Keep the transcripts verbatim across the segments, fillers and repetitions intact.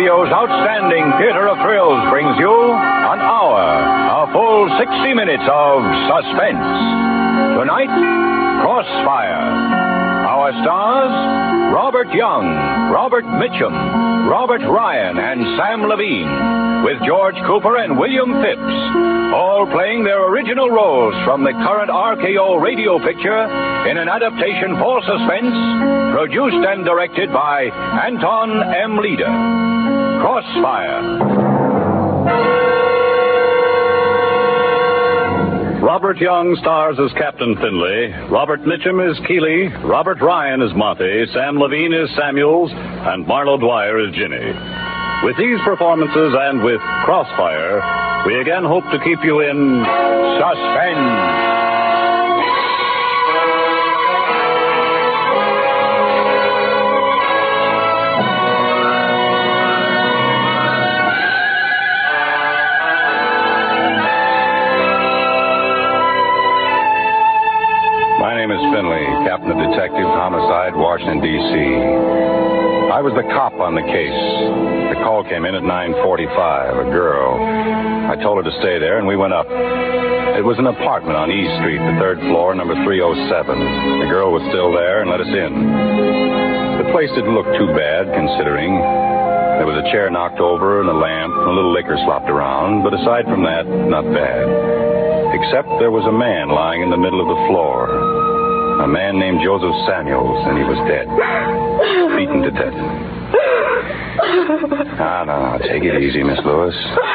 radio's outstanding theater of thrills brings you an hour, a full sixty minutes of suspense. Tonight, Crossfire. Our stars, Robert Young, Robert Mitchum, Robert Ryan, and Sam Levine, with George Cooper and William Phipps, all playing their original roles from the current R K O radio picture in an adaptation for suspense, produced and directed by Anton M. Leader. Crossfire. Robert Young stars as Captain Finley. Robert Mitchum is Keeley. Robert Ryan is Monty. Sam Levine is Samuels. And Marlo Dwyer is Ginny. With these performances and with Crossfire, we again hope to keep you in suspense. Captain of Detectives, Homicide, Washington, D C I was the cop on the case. The call came in at nine forty-five. A girl. I told her to stay there, and we went up. It was an apartment on E Street, the third floor, number three oh seven. The girl was still there and let us in. The place didn't look too bad, considering. There was a chair knocked over and a lamp and a little liquor slopped around, but aside from that, not bad. Except there was a man lying in the middle of the floor. A man named Joseph Samuels, and he was dead. Beaten to death. Ah, no, no, take it easy, Miss Lewis.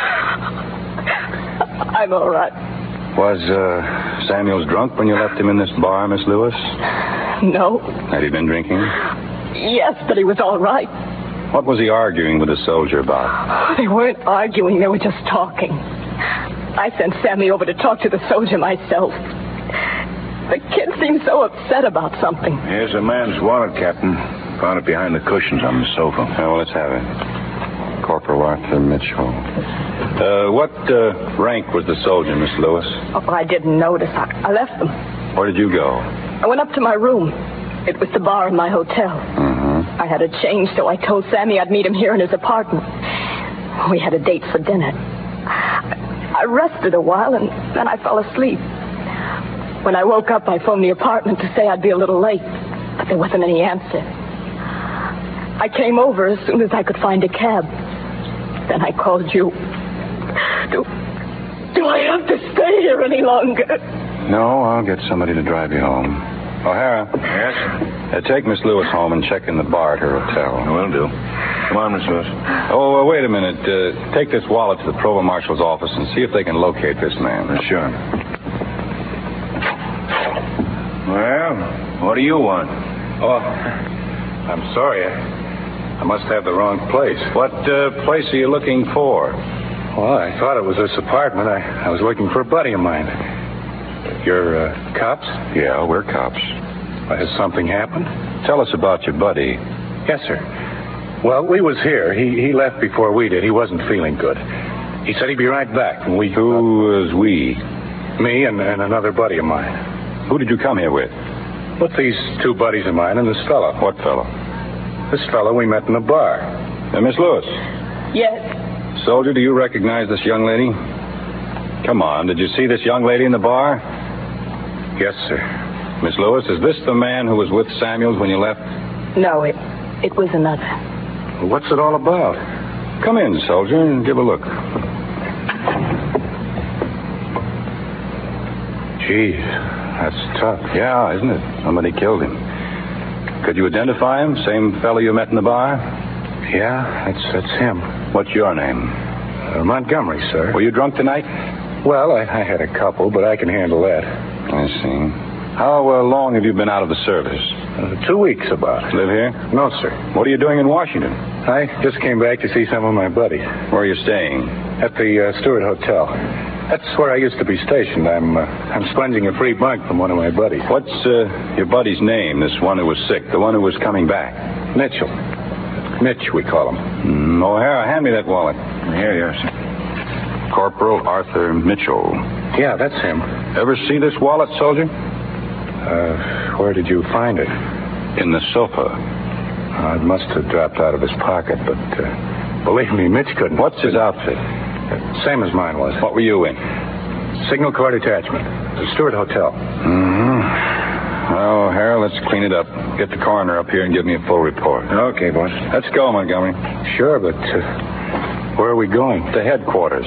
I'm all right. Was uh, Samuels drunk when you left him in this bar, Miss Lewis? No. Had he been drinking? Yes, but he was all right. What was he arguing with the soldier about? They weren't arguing, they were just talking. I sent Sammy over to talk to the soldier myself. The kid seemed so upset about something. Here's a man's wallet, Captain. Found it behind the cushions on the sofa. Oh, well, let's have it. Corporal Arthur Mitchell. Uh, what uh, rank was the soldier, Miss Lewis? Oh, I didn't notice. I, I left them. Where did you go? I went up to my room. It was the bar in my hotel. Mm-hmm. I had a change, so I told Sammy I'd meet him here in his apartment. We had a date for dinner. I rested a while, and then I fell asleep. When I woke up, I phoned the apartment to say I'd be a little late, but there wasn't any answer. I came over as soon as I could find a cab. Then I called you. Do, do I have to stay here any longer? No, I'll get somebody to drive you home. O'Hara. Yes? Uh, take Miss Lewis home and check in the bar at her hotel. Will do. Come on, Miss Lewis. Oh, uh, wait a minute. Uh, take this wallet to the provost marshal's office and see if they can locate this man. Uh, sure. Well, what do you want? Oh, I'm sorry. I, I must have the wrong place. What uh, place are you looking for? Well, I thought it was this apartment. I, I was looking for a buddy of mine. You're uh, cops? Yeah, we're cops. Uh, has something happened? Tell us about your buddy. Yes, sir. Well, we was here. He he left before we did. He wasn't feeling good. He said he'd be right back. And we. Who is we? Me and, and another buddy of mine. Who did you come here with? With these two buddies of mine and this fellow. What fellow? This fellow we met in the bar. Uh, Miss Lewis. Yes. Soldier, do you recognize this young lady? Come on, did you see this young lady in the bar? Yes, sir. Miss Lewis, is this the man who was with Samuels when you left? No, it it was another. Well, what's it all about? Come in, soldier, and give a look. Gee, that's tough. Yeah, isn't it? Somebody killed him. Could you identify him? Same fellow you met in the bar? Yeah, that's that's him. What's your name? Uh, Montgomery, sir. Were you drunk tonight? Well, I, I had a couple, but I can handle that. I see. How uh, long have you been out of the service? Uh, two weeks about. Live here? No, sir. What are you doing in Washington? I just came back to see some of my buddies. Where are you staying? At the uh, Stewart Hotel. That's where I used to be stationed. I'm uh, I'm sponging a free bunk from one of my buddies. What's uh, your buddy's name, this one who was sick, the one who was coming back? Mitchell. Mitch, we call him. Mm, O'Hara, hand me that wallet. Here you are, sir. Corporal Arthur Mitchell. Yeah, that's him. Ever see this wallet, soldier? Uh, where did you find it? In the sofa. Uh, it must have dropped out of his pocket, but uh, Believe me, Mitch couldn't. What's his outfit? Same as mine was. What were you in? Signal Corps detachment. The Stewart Hotel. Mm-hmm. Oh, Harold, let's clean it up. Get the coroner up here and give me a full report. Okay, boss. Let's go, Montgomery. Sure, but uh, where are we going? To headquarters.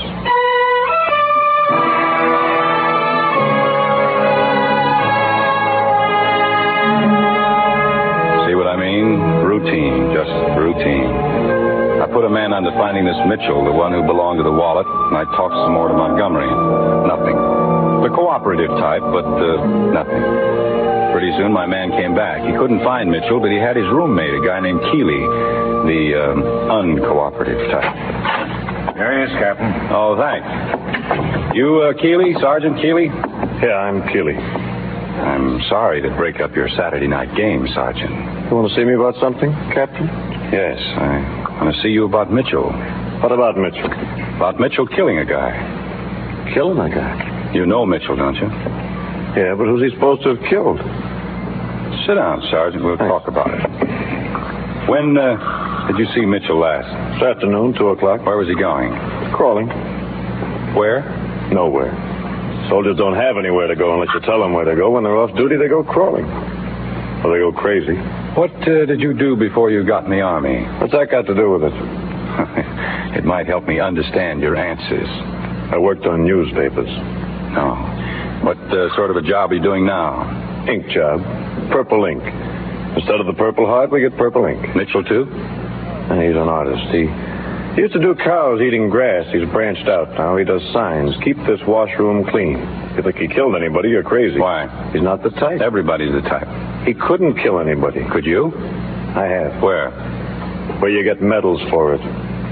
See what I mean? Routine, just routine. I put a man on to finding this Mitchell, the one who belonged to the wallet, and I talked some more to Montgomery. Nothing. The cooperative type, but uh, nothing. Pretty soon my man came back. He couldn't find Mitchell, but he had his roommate, a guy named Keeley, the um, uncooperative type. There he is, Captain. Oh, thanks. You, uh, Keeley, Sergeant Keeley? Yeah, I'm Keeley. I'm sorry to break up your Saturday night game, Sergeant. You want to see me about something, Captain? Yes, I want to see you about Mitchell. What about Mitchell? About Mitchell killing a guy. Killing a guy? You know Mitchell, don't you? Yeah, but who's he supposed to have killed? Sit down, Sergeant. We'll Thanks. talk about it. When uh, did you see Mitchell last? This afternoon, two o'clock. Where was he going? Crawling. Where? Nowhere. Soldiers don't have anywhere to go unless you tell them where to go. When they're off duty, they go crawling. Or they go crazy. What uh, did you do before you got in the Army? What's that got to do with it? It might help me understand your answers. I worked on newspapers. No. What uh, sort of a job are you doing now? Ink job. Purple ink. Instead of the Purple Heart, we get purple ink. Mitchell, too? And he's an artist. He, he used to do cows eating grass. He's branched out now. He does signs. Keep this washroom clean. If you think he killed anybody, you're crazy. Why? He's not the type. Everybody's the type. He couldn't kill anybody. Could you? I have. Where? Where you get medals for it.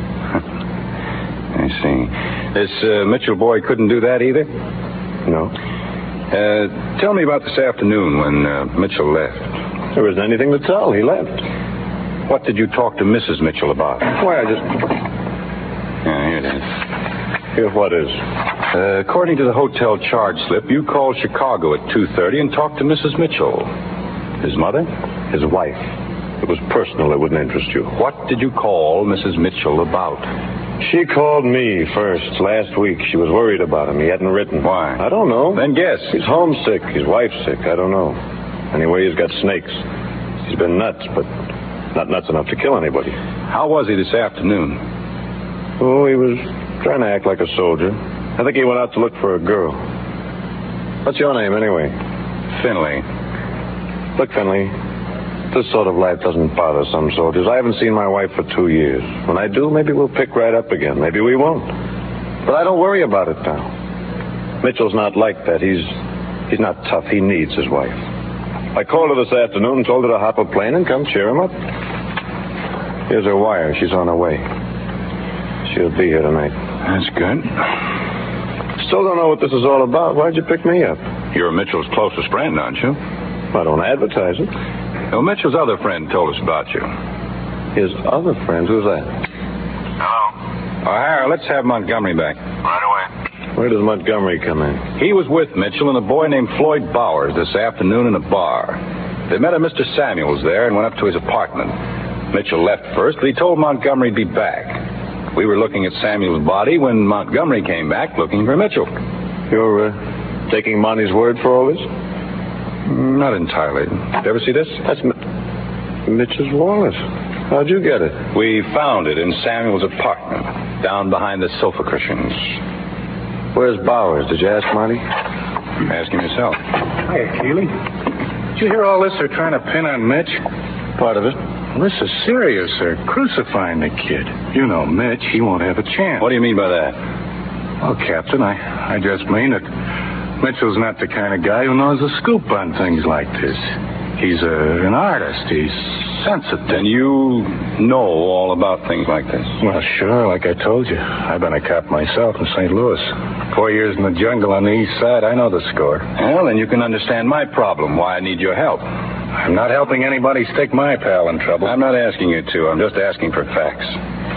I see. This uh, Mitchell boy couldn't do that either? No. Uh, tell me about this afternoon when uh, Mitchell left. There wasn't anything to tell. He left. What did you talk to Missus Mitchell about? Why, I just... Yeah, here it is. Here, what is? Uh, according to the hotel charge slip, you called Chicago at two thirty and talked to Missus Mitchell. His mother? His wife. It was personal. It wouldn't interest you. What did you call Missus Mitchell about? She called me first last week. She was worried about him. He hadn't written. Why? I don't know. Then guess. He's homesick. His wife's sick. I don't know. Anyway, he's got snakes. He's been nuts, but not nuts enough to kill anybody. How was he this afternoon? Oh, he was trying to act like a soldier. I think he went out to look for a girl. What's your name, anyway? Finley. Look, Finley, this sort of life doesn't bother some soldiers. I haven't seen my wife for two years. When I do, maybe we'll pick right up again. Maybe we won't. But I don't worry about it now. Mitchell's not like that. He's he's not tough. He needs his wife. I called her this afternoon and told her to hop a plane and come cheer him up. Here's her wire. She's on her way. She'll be here tonight. That's good. Still don't know what this is all about. Why'd you pick me up? You're Mitchell's closest friend, aren't you? I don't advertise it. Well, Mitchell's other friend told us about you. His other friend? Who's that? Hello. Oh, Harold, let's have Montgomery back. Right away. Where does Montgomery come in? He was with Mitchell and a boy named Floyd Bowers this afternoon in a bar. They met a Mister Samuels there and went up to his apartment. Mitchell left first, but he told Montgomery to be back. We were looking at Samuel's body when Montgomery came back looking for Mitchell. You're uh, taking Monty's word for all this? Not entirely. Did you ever see this? That's M- Mitch's wallet. How'd you get it? We found it in Samuel's apartment, down behind the sofa cushions. Where's Bowers? Did you ask Monty? Ask him yourself. Hey, Keeley. Did you hear all this they're trying to pin on Mitch? Part of it. Well, this is serious. They're crucifying the kid. You know Mitch. He won't have a chance. What do you mean by that? Well, Captain, I, I just mean that Mitchell's not the kind of guy who knows the scoop on things like this. He's a, an artist. He's sensitive. Then you know all about things like this? Well, sure, like I told you. I've been a cop myself in Saint Louis. Four years in the jungle on the east side. I know the score. Well, then you can understand my problem, why I need your help. I'm not helping anybody stick my pal in trouble. I'm not asking you to. I'm just asking for facts.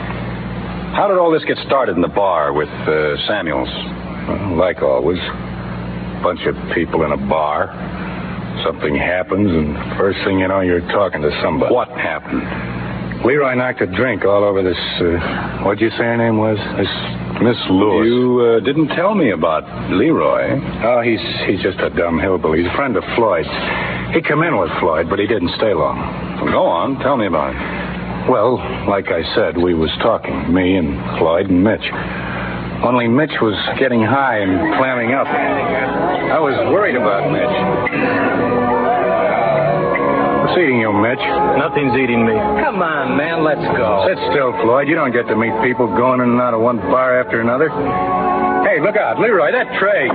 How did all this get started in the bar with uh, Samuels? Well, like always. Bunch of people in a bar. Something happens, and first thing you know, you're talking to somebody. What happened? Leroy knocked a drink all over this, uh, what'd you say her name was? This Miss Lewis. You uh, didn't tell me about Leroy. Oh, he's he's just a dumb hillbilly. He's a friend of Floyd's. He come in with Floyd, but he didn't stay long. Well, go on. Tell me about it. Well, like I said, we was talking, me and Floyd and Mitch. Only Mitch was getting high and clamming up. I was worried about Mitch. What's eating you, Mitch? Nothing's eating me. Come on, man, let's go. Sit still, Floyd. You don't get to meet people going in and out of one bar after another. Hey, look out. Leroy, that tray.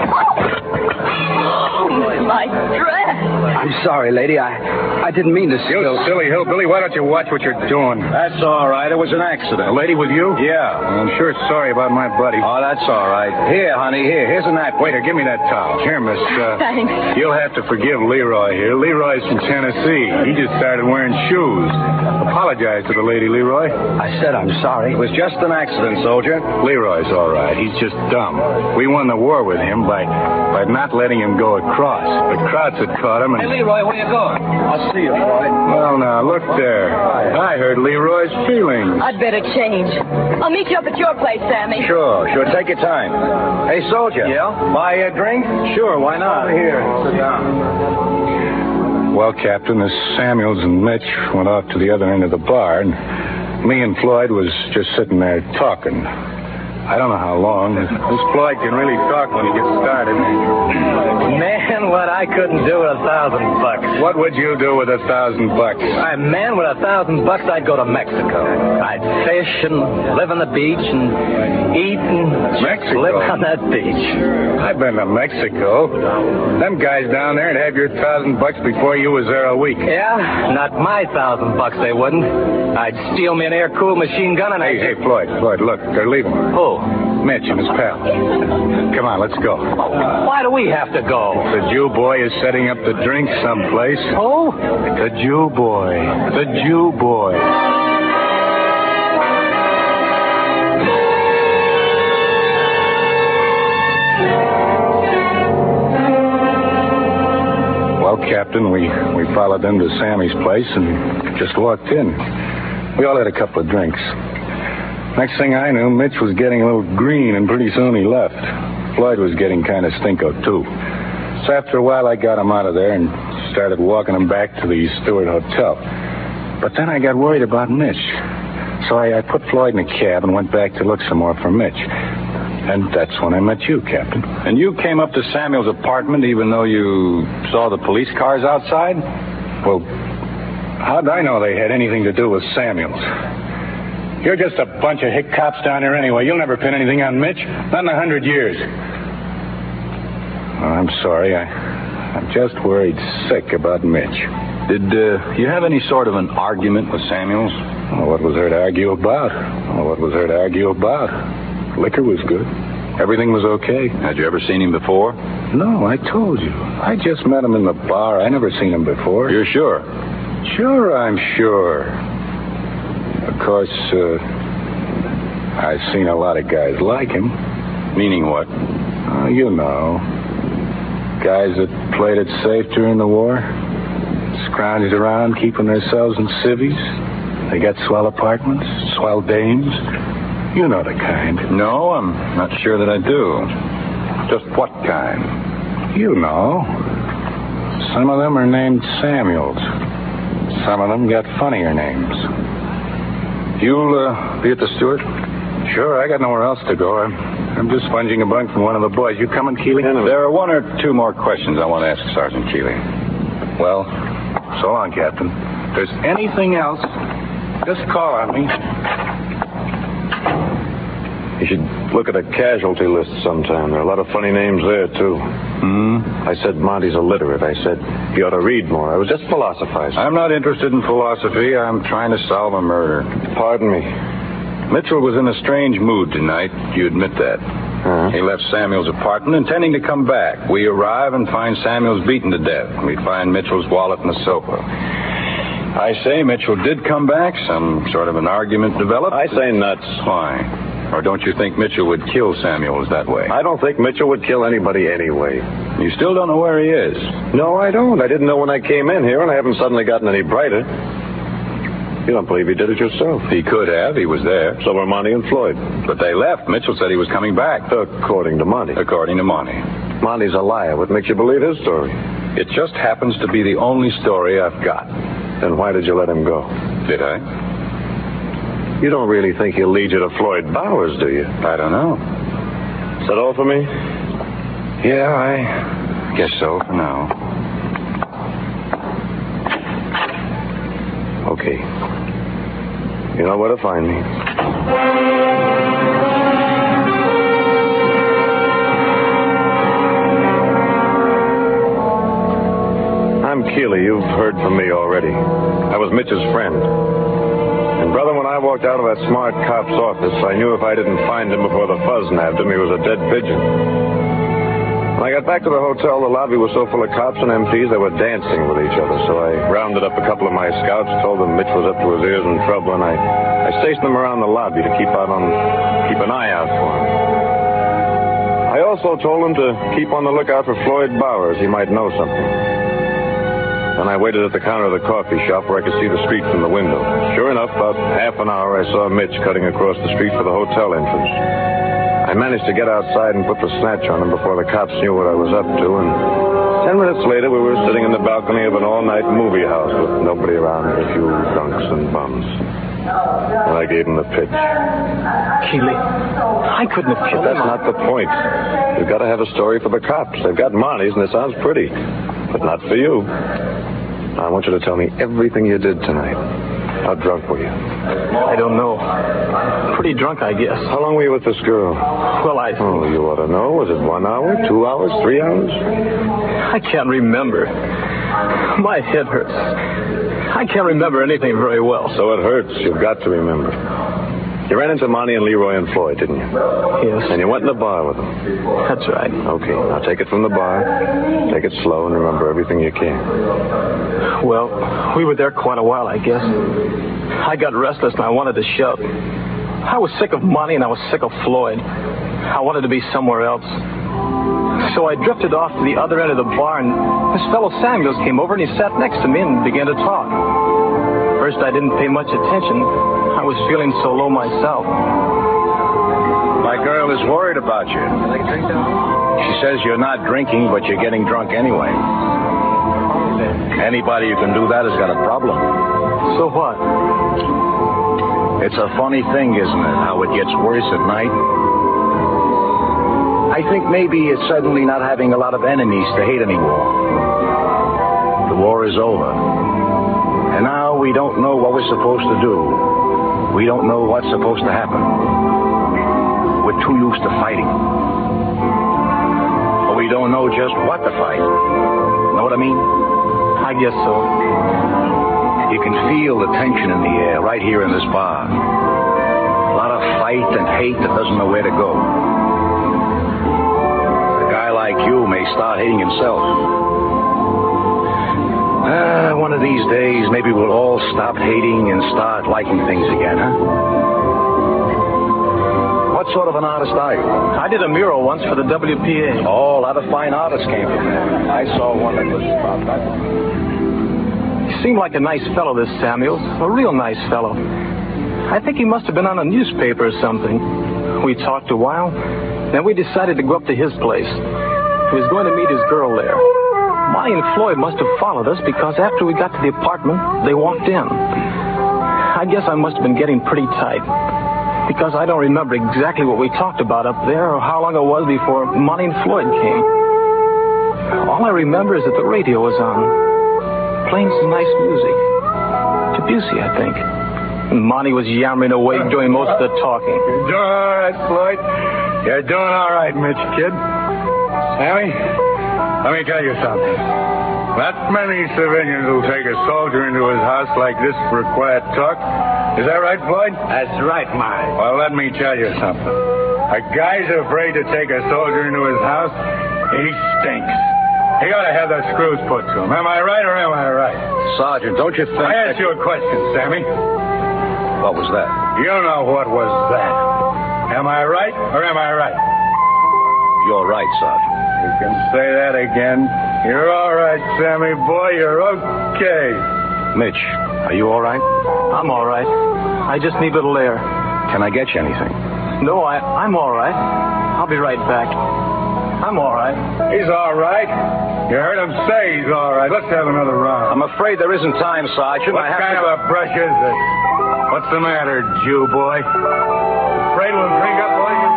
Oh, my dress. I'm sorry, lady. I I didn't mean to steal. You silly hillbilly. Why don't you watch what you're doing? That's all right. It was an accident. A lady with you? Yeah. Well, I'm sure sorry about my buddy. Oh, that's all right. Here, honey, here. Here's a napkin. Waiter, give me that towel. Here, miss. Uh, Thanks. You'll have to forgive Leroy here. Leroy's from Tennessee. He just started wearing shoes. Apologize to the lady, Leroy. I said I'm sorry. It was just an accident, soldier. Leroy's all right. He's just dumb. We won the war with him by by not letting him go across. The Krauts had caught him and... Hey, Leroy, where you going? I'll see you, Leroy. Well, now, look there. I heard Leroy's feelings. I'd better change. I'll meet you up at your place, Sammy. Sure, sure. Take your time. Hey, soldier. Yeah? Buy a drink? Sure, why not? Over here. Sit down. Well, Captain, the Samuels and Mitch went off to the other end of the bar, and me and Floyd was just sitting there talking. I don't know how long. This Floyd can really talk when he gets started. Man, what I couldn't do with a thousand bucks. What would you do with a thousand bucks? I, man, with a thousand bucks, I'd go to Mexico. I'd fish and live on the beach and eat and Mexico? live on that beach. I've been to Mexico. Them guys down there would have your thousand bucks before you was there a week. Yeah? Not my thousand bucks, they wouldn't. I'd steal me an air-cooled machine gun and Hey, I'd... hey, Floyd, Floyd, look, they're leaving. Who? Mitch and his pal. Come on, let's go. Why do we have to go? The Jew boy is setting up the drink someplace. Who? The Jew boy. The Jew boy. Well, Captain, we, we followed them to Sammy's place and just walked in. We all had a couple of drinks. Next thing I knew, Mitch was getting a little green, and pretty soon he left. Floyd was getting kind of stinko, too. So after a while, I got him out of there and started walking him back to the Stewart Hotel. But then I got worried about Mitch. So I, I put Floyd in a cab and went back to look some more for Mitch. And that's when I met you, Captain. And you came up to Samuel's apartment even though you saw the police cars outside? Well, how'd I know they had anything to do with Samuel's? You're just a bunch of hick cops down there anyway. You'll never pin anything on Mitch. Not in a hundred years. Oh, I'm sorry. I, I'm just worried sick about Mitch. Did uh, you have any sort of an argument with Samuels? Oh, what was there to argue about? Oh, what was there to argue about? Liquor was good. Everything was okay. Had you ever seen him before? No, I told you. I just met him in the bar. I never seen him before. You're sure? Sure, I'm sure. Of course, uh, I've seen a lot of guys like him. Meaning what? Oh, you know. Guys that played it safe during the war. Scrounged around, keeping themselves in civvies. They got swell apartments, swell dames. You know the kind. No, I'm not sure that I do. Just what kind? You know. Some of them are named Samuels. Some of them got funnier names. You'll uh, be at the Stewart? Sure, I got nowhere else to go. I'm, I'm just sponging a bunk from one of the boys. You coming, Keeley? There are one or two more questions I want to ask Sergeant Keeley. Well, so long, Captain. If there's anything else, just call on me. You should look at a casualty list sometime. There are a lot of funny names there, too. Hmm? I said Monty's illiterate. I said he ought to read more. I was just philosophizing. I'm not interested in philosophy. I'm trying to solve a murder. Pardon me. Mitchell was in a strange mood tonight. You admit that. Uh-huh. He left Samuel's apartment intending to come back. We arrive and find Samuel's beaten to death. We find Mitchell's wallet in the sofa. I say Mitchell did come back. Some sort of an argument developed. I say nuts. Why? Or don't you think Mitchell would kill Samuels that way? I don't think Mitchell would kill anybody anyway. You still don't know where he is? No, I don't. I didn't know when I came in here, and I haven't suddenly gotten any brighter. You don't believe he did it yourself? He could have. He was there. So were Monty and Floyd. But they left. Mitchell said he was coming back. According to Monty. According to Monty. Monty's a liar. What makes you believe his story? It just happens to be the only story I've got. Then why did you let him go? Did I? You don't really think he'll lead you to Floyd Bowers, do you? I don't know. Is that all for me? Yeah, I guess so for now. Okay. You know where to find me. I'm Keeley. You've heard from me already. I was Mitch's friend. And, brother, when I walked out of that smart cop's office, I knew if I didn't find him before the fuzz nabbed him, he was a dead pigeon. When I got back to the hotel, the lobby was so full of cops and M Ps they were dancing with each other. So I rounded up a couple of my scouts, told them Mitch was up to his ears in trouble, and I, I stationed them around the lobby to keep out on, keep an eye out for him. I also told them to keep on the lookout for Floyd Bowers. He might know something. And I waited at the counter of the coffee shop where I could see the street from the window. Sure enough, about half an hour, I saw Mitch cutting across the street for the hotel entrance. I managed to get outside and put the snatch on him before the cops knew what I was up to, and ten minutes later we were sitting in the balcony of an all-night movie house with nobody around but a few drunks and bums. And I gave him the pitch. Keeley, I couldn't have killed But him. that's not the point. You've got to have a story for the cops. They've got Monty's, and it sounds pretty, but not for you. Now, I want you to tell me everything you did tonight. How drunk were you? I don't know. Pretty drunk, I guess. How long were you with this girl? Well, I... Oh, you ought to know. Was it one hour, two hours, three hours? I can't remember. My head hurts. I can't remember anything very well. So it hurts. You've got to remember. You ran into Monty and Leroy and Floyd, didn't you? Yes. And you went in the bar with them. That's right. Okay, now take it from the bar. Take it slow and remember everything you can. Well, we were there quite a while, I guess. I got restless and I wanted to shove. I was sick of Monty and I was sick of Floyd. I wanted to be somewhere else. So I drifted off to the other end of the bar, and this fellow Samuels came over and he sat next to me and began to talk. First, I didn't pay much attention. I was feeling so low myself. My girl is worried about you. She says you're not drinking, but you're getting drunk anyway. Anybody who can do that has got a problem. So what? It's a funny thing, isn't it, how it gets worse at night? I think maybe it's suddenly not having a lot of enemies to hate anymore. The war is over. And now we don't know what we're supposed to do. We don't know what's supposed to happen. We're too used to fighting. But we don't know just what to fight. Know what I mean? I guess so. You can feel the tension in the air right here in this bar. A lot of fight and hate that doesn't know where to go. A guy like you may start hating himself. Uh, one of these days, maybe we'll all stop hating and start liking things again, huh? What sort of an artist are you? I did a mural once for the W P A. Oh, a lot of fine artists came from there. I saw one that was about that. He seemed like a nice fellow, this Samuels. A real nice fellow. I think he must have been on a newspaper or something. We talked a while, then we decided to go up to his place. He was going to meet his girl there. Monty and Floyd must have followed us because after we got to the apartment, they walked in. I guess I must have been getting pretty tight because I don't remember exactly what we talked about up there or how long it was before Monty and Floyd came. All I remember is that the radio was on, playing some nice music. Debussy, I think. And Monty was yammering away doing most of the talking. You're doing all right, Floyd. You're doing all right, Mitch, kid. Sammy, let me tell you something. Not many civilians will take a soldier into his house like this for a quiet talk. Is that right, Floyd? That's right, Mike. Well, let me tell you something. A guy's afraid to take a soldier into his house. He stinks. He ought to have the screws put to him. Am I right or am I right? Sergeant, don't you think... I asked you a question, Sammy. What was that? You know what was that. Am I right or am I right? You're right, Sergeant. You can say that again. You're all right, Sammy boy. You're okay. Mitch, are you all right? I'm all right. I just need a little air. Can I get you anything? No, I, I'm all right. I'll be right back. I'm all right. He's all right. You heard him say he's all right. Let's have another round. I'm afraid there isn't time, Sergeant. What I have kind to... of a brush is this? What's the matter, Jew boy? Afraid we'll drink up all you...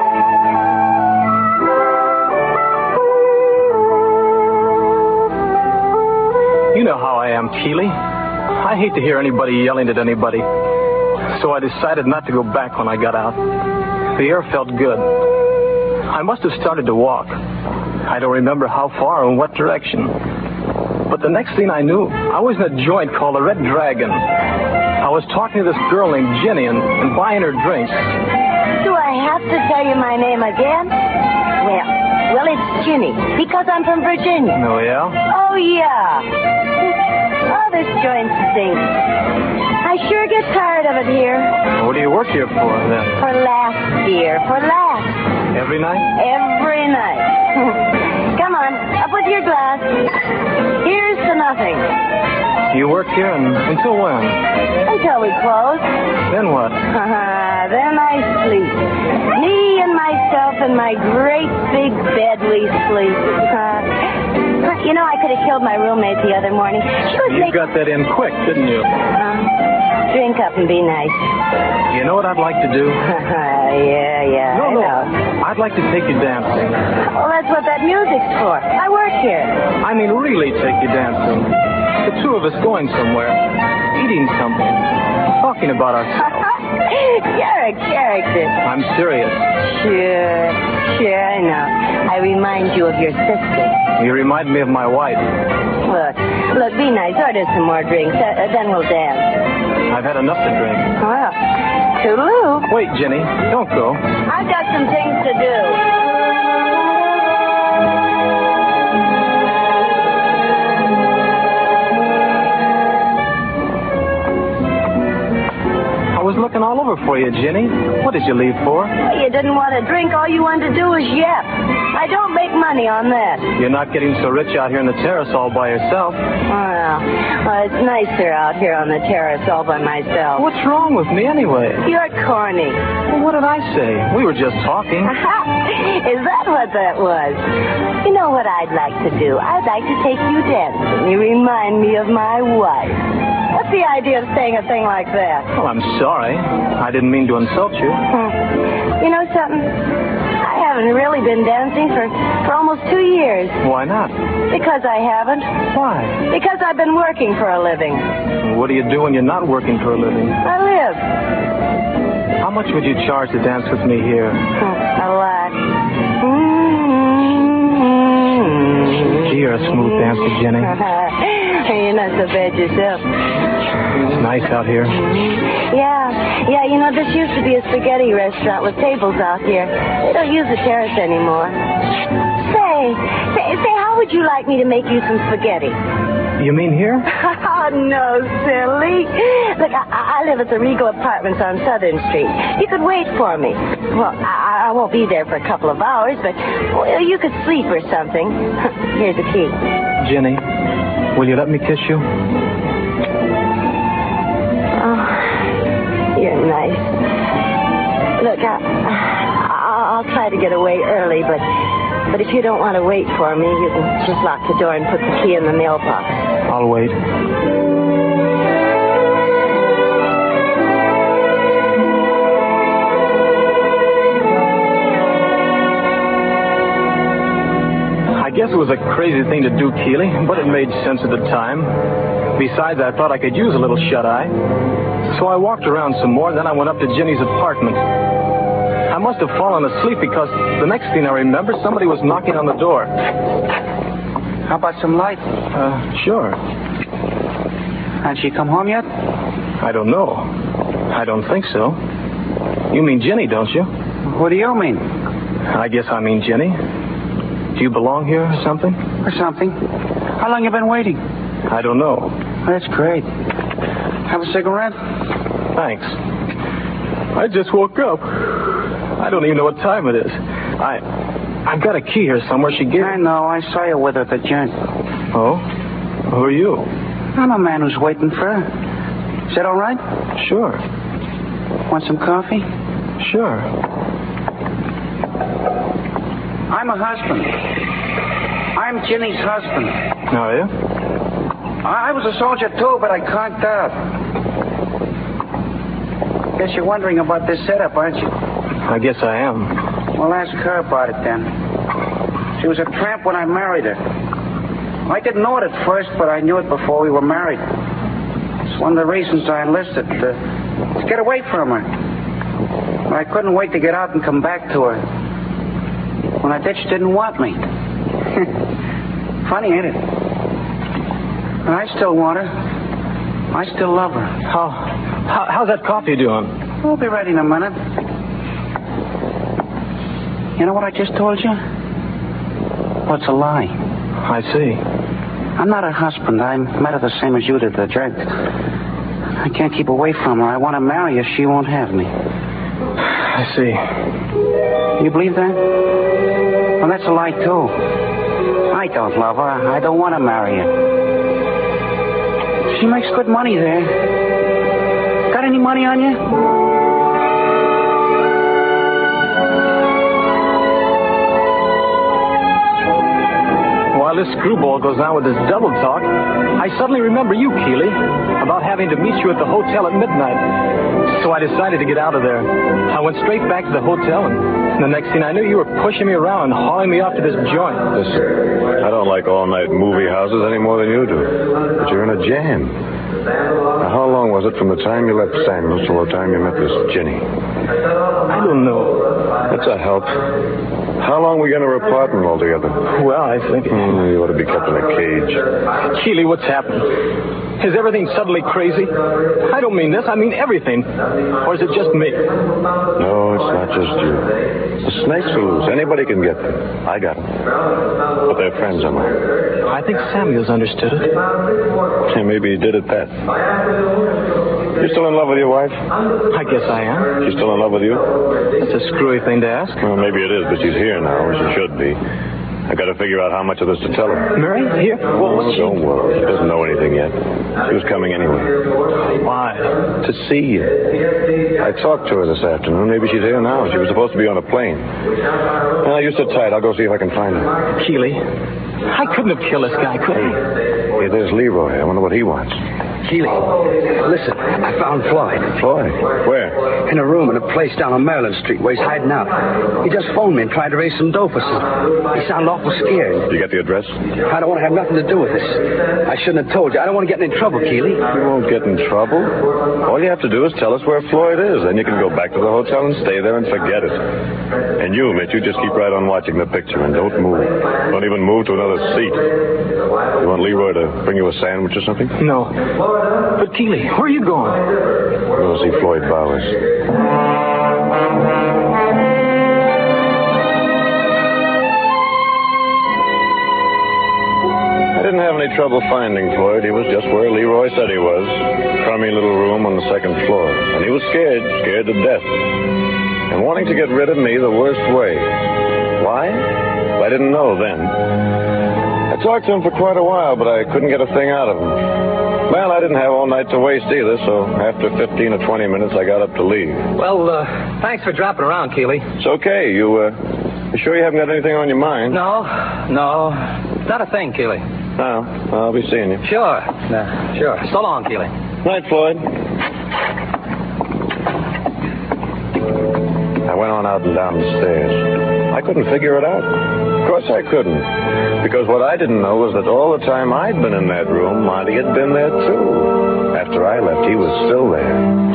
You know how I am, Keeley. I hate to hear anybody yelling at anybody. So I decided not to go back when I got out. The air felt good. I must have started to walk. I don't remember how far or in what direction. But the next thing I knew, I was in a joint called the Red Dragon. I was talking to this girl named Jenny and, and buying her drinks. Do I have to tell you my name again? Well, well, it's Ginny, because I'm from Virginia. Oh, yeah? Oh, yeah. Oh, this joint stinks. I sure get tired of it here. What do you work here for, then? For laughs, dear, for laughs. Every night? Every night. Come on, up with your glass. Here's to nothing. You work here and, until when? Until we close. Then what? Then I sleep. Me and myself in my great big bed we sleep. Uh, you know, I could have killed my roommate the other morning. She was You making... got that in quick, didn't you? Uh, drink up and be nice. You know what I'd like to do? yeah, yeah, No, I no. know. I'd like to take you dancing. Well, that's what that music's for. I work here. I mean, really take you dancing. The two of us going somewhere, eating something, talking about ourselves. You're a character. I'm serious. Sure, sure, I know. I remind you of your sister. You remind me of my wife. Look, look, be nice. Order some more drinks. Uh, then we'll dance. I've had enough to drink. Well, toodaloo. Wait, Jenny, don't go. I've got some things to do. I was looking all over for you, Jenny. What did you leave for? You didn't want to drink. All you wanted to do was yap. I don't make money on that. You're not getting so rich out here in the terrace all by yourself. Well, well, it's nicer out here on the terrace all by myself. What's wrong with me anyway? You're corny. Well, what did I say? We were just talking. Is that what that was? You know what I'd like to do? I'd like to take you dancing. You remind me of my wife. What's the idea of saying a thing like that? Well, I'm sorry. I didn't mean to insult you. Hmm. You know something? I haven't really been dancing for, for almost two years. Why not? Because I haven't. Why? Because I've been working for a living. What do you do when you're not working for a living? I live. How much would you charge to dance with me here? A lot. Gee, you're a smooth dancer, Jenny. You're not so bad yourself. It's nice out here. Yeah, yeah, you know, this used to be a spaghetti restaurant with tables out here. They don't use the terrace anymore. Say, say, say, how would you like me to make you some spaghetti? You mean here? Oh, no, silly. Look, I, I live at the Regal Apartments on Southern Street. You could wait for me. Well, I, I won't be there for a couple of hours, but well, you could sleep or something. Here's the key. Jenny, will you let me kiss you? Oh, you're nice. Look, I, I, I'll try to get away early, but but if you don't want to wait for me, you can just lock the door and put the key in the mailbox. I'll wait. I guess it was a crazy thing to do, Keeley, but it made sense at the time. Besides, I thought I could use a little shut-eye. So I walked around some more, and then I went up to Ginny's apartment. I must have fallen asleep because the next thing I remember, somebody was knocking on the door. How about some light? Uh, sure. Has she come home yet? I don't know. I don't think so. You mean Jenny, don't you? What do you mean? I guess I mean Jenny. Do you belong here or something? Or something. How long you been waiting? I don't know. That's great. Have a cigarette? Thanks. I just woke up. I don't even know what time it is. I, I've got a key here somewhere. She gave. I know. I saw you with her at the gym. Oh? Who are you? I'm a man who's waiting for her. Is that all right? Sure. Want some coffee? Sure. I'm a husband. I'm Ginny's husband. Are you? I I was a soldier, too, but I conked out. Guess you're wondering about this setup, aren't you? I guess I am. Well, ask her about it, then. She was a tramp when I married her. I didn't know it at first, but I knew it before we were married. It's one of the reasons I enlisted, to, to get away from her. But I couldn't wait to get out and come back to her. When I did, she didn't want me. Funny, ain't it? And I still want her. I still love her. How, how how's that coffee doing? I'll be ready in a minute. You know what I just told you? Well, it's a lie. I see. I'm not her husband. I met her the same as you did, the drink. I can't keep away from her. I want to marry her. She won't have me. I see. You believe that? Well, that's a lie, too. I don't love her. I don't want to marry her. She makes good money there. Got any money on you? While this screwball goes on with his double talk, I suddenly remember you, Keeley, about having to meet you at the hotel at midnight. So I decided to get out of there. I went straight back to the hotel, and the next thing I knew, you were pushing me around and hauling me off to this joint. Listen, I don't like all-night movie houses any more than you do. But you're in a jam. Now, how long was it from the time you left Samuels till the time you met this Ginny? I don't know. That's a help. How long were you in her apartment altogether? Well, I think... Mm, you ought to be kept in a cage. Keeley, what's happened? Is everything suddenly crazy? I don't mean this. I mean everything. Or is it just me? No, it's not just you. The snakes are loose. Anybody can get them. I got them. But they're friends of mine. I think Samuels understood it. Yeah, maybe he did at that. You still in love with your wife? I guess I am. She's still in love with you? That's a screwy thing to ask. Well, maybe it is, but she's here now, or she should be. I got to figure out how much of this to tell her. Mary, here? Well, what's she... Don't worry. She doesn't know anything yet. She was coming anyway. Why? To see you. I talked to her this afternoon. Maybe she's here now. She was supposed to be on a plane. Now, you sit tight. I'll go see if I can find her. Keeley, I couldn't have killed this guy, could I? Hey, there's Leroy. I wonder what he wants. Keeley, listen, I found Floyd. Floyd? Where? In a room in a place down on Maryland Street where he's hiding out. He just phoned me and tried to raise some dough for something. He sounded awful scared. You got the address? I don't want to have nothing to do with this. I shouldn't have told you. I don't want to get in trouble, Keeley. You won't get in trouble. All you have to do is tell us where Floyd is. Then you can go back to the hotel and stay there and forget it. And you, Mitch, you just keep right on watching the picture and don't move. Don't even move to another seat. You want Leroy to bring you a sandwich or something? No. But, Keeley, where are you going? We're going to see Floyd Bowers. I didn't have any trouble finding Floyd. He was just where Leroy said he was. Crummy little room on the second floor. And he was scared, scared to death. And wanting to get rid of me the worst way. Why? I didn't know then. I talked to him for quite a while, but I couldn't get a thing out of him. Well, I didn't have all night to waste either, so after fifteen or twenty minutes, I got up to leave. Well, uh, thanks for dropping around, Keeley. It's okay. You, uh, you sure you haven't got anything on your mind? No, no. Not a thing, Keeley. No, I'll be seeing you. Sure. Uh, sure. So long, Keeley. Night, Floyd. I went on out and down the stairs. I couldn't figure it out. Of course I couldn't. Because what I didn't know was that all the time I'd been in that room, Monty had been there too. After I left, he was still there.